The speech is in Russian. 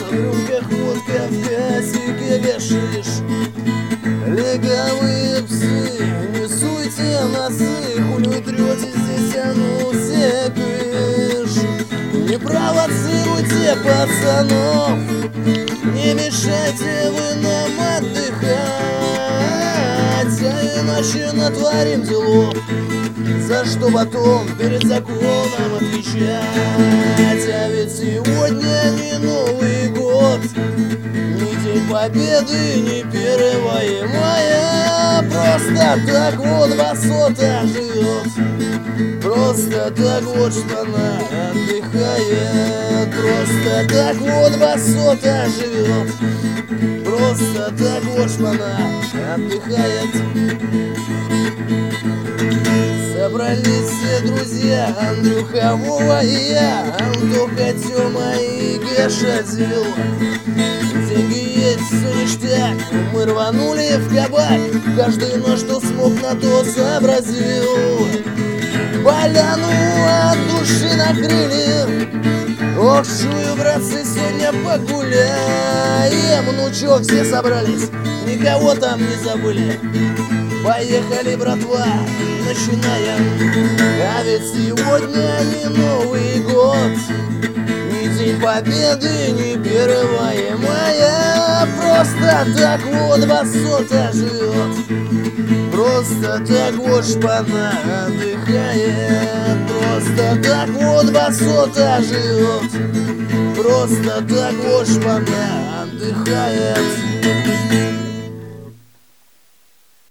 В рюмках водка, в кассике гашиш. Легавые псы, не суйте носы, хули трете здесь, а ну все кыш. Не провоцируйте пацанов, не мешайте вы нам отдыхать, а иначе натворим делов, за что потом перед законом отвечать. А ведь сегодня не Новый год, ни День Победы, ни 1 мая. Просто так вот басота живет, просто так вот шпана отдыхает, просто так вот басота живет, просто так вот шпана отдыхает. Собрались все друзья, Андрюха, Вова и я, Антоха, Тёма и Геша Дил. Деньги есть, все ништяк, мы рванули в кабак, каждый на что смог, на то сообразил. Поляну от души накрыли, ох, чую, братцы, сегодня погуляем. Ну чё, все собрались, никого там не забыли? Поехали, братва, начинаем. А ведь сегодня не Новый год, ни День Победы, ни 1 мая. Просто так вот басота живет, просто так вот шпана отдыхает, просто так вот басота живет, просто так вот шпана отдыхает.